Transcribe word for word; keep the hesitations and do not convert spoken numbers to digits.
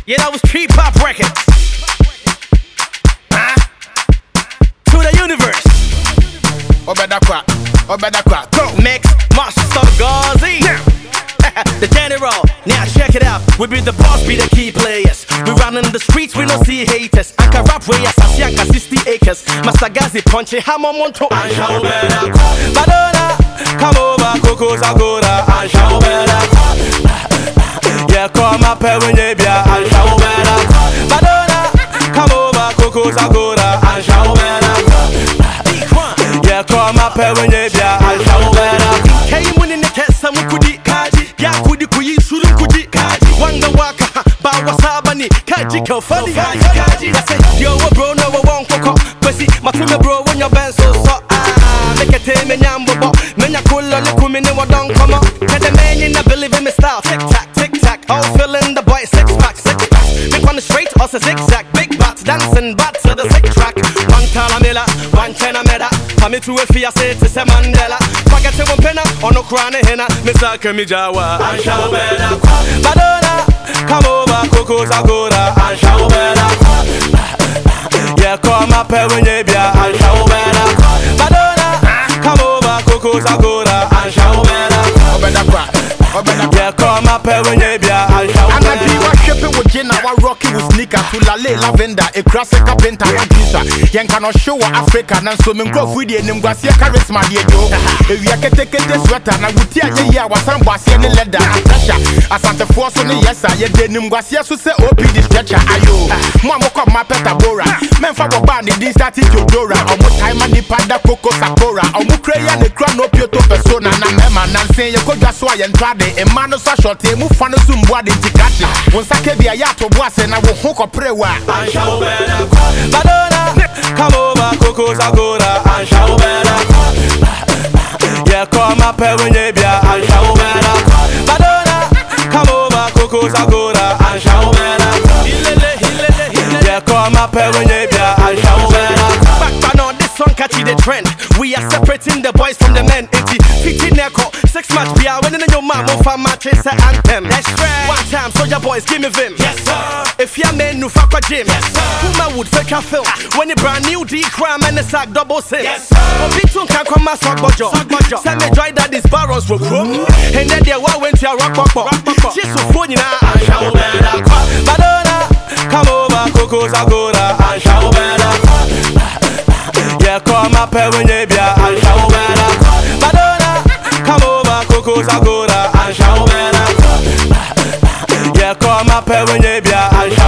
Yeah, that was Tree Pop Records. Huh? To the universe. Obedakwa, Obedakwa, go. Mix Master Gazi. The general, now check it out. We be the boss, be the key players. We run in the streets, we don't see haters. I can rap way as Asianka sixty acres. Master Gazi punching hammer monto. And show better. Madonna, come over, Coco Zagora. And show better. Yeah, come up here when you be and show better. Madonna, come over, Coco Zagora. And show better. Yeah, come up here when you be and show better. Came when in the test, some could eat kaji. Yeah, could you shoot could eat kaji. Wanga waka, bawa sabani, kaji ko funny. Kaji, I say, yo, bro, no one coco. But see, my team, bro, when your band so so. Ah, make a team in Yambo. Menya cool, look, me no don't come up. Tell the man in the believe in me style. Tick tack, tick tack. All feeling the boy six pack, six pack. Make on the straight, also zigzag. Big bats dancing, bats to the six track. One Talamilla, one Chenameda. For me to a fear, say it's a Mandela. Forget to one penna, or no crown henna. Mister Kamijawa, and show better. Madonna, come over, Coco Zagora, and show better. Yeah, come up here when you be, and show better. Madonna, come over, Coco Zagora, and show better. Yeah, come up here when you be, and show better. And I do what shipping with gin, our rocky with sneaker to Lale Lavender, a grass a carpenter, and pizza. Yan cannot show Africa, and so men go with the name Garcia Charisma, dear Joe. If you can take this sweater, and I would tell you, yeah, was some bossy and leather and pressure. As Santa Force on the yes, I did name Garcia to say, O P D stretcher. Ayo, Mamma come my pet Bora. Men for a band, they started to Dora, or what time and the Panda Coco Sakura, or Mukrea and the crown of Pioto persona, and Memman, and say you could just sway and try the man of such a move fun of some body to catch it. Once I give you a yacht of was and I will hook up prayer. And show better. Madonna, come over, Coco Zagora, and show better. Yeah, come up here when you be, and show better. Madonna, come over, Coco Zagora, and show better. Yeah, come up here when you be, and show better. Back ban on this song catching the trend. We are separating the boys from the men. It's fifteen echo, six match be out. When in your mom, for my chase anthem. That's right. One time, so your boys give me vim. Yes sir. If you're men, no fuck a gym. Yes sir. Puma would fake a film. When the brand new D crime and the sack double sin. Yes sir. But Bitun can come my sock bojo. Send me dry that these barrels will grow. And then they went to a rock pop. Just so funny now. And show better. Madonna, come over, Coco Zagora, and show better. Yeah, come up here when you be, and show better. Madonna, come over, Coco Zagora, and show better. Yeah, come up here when you be, and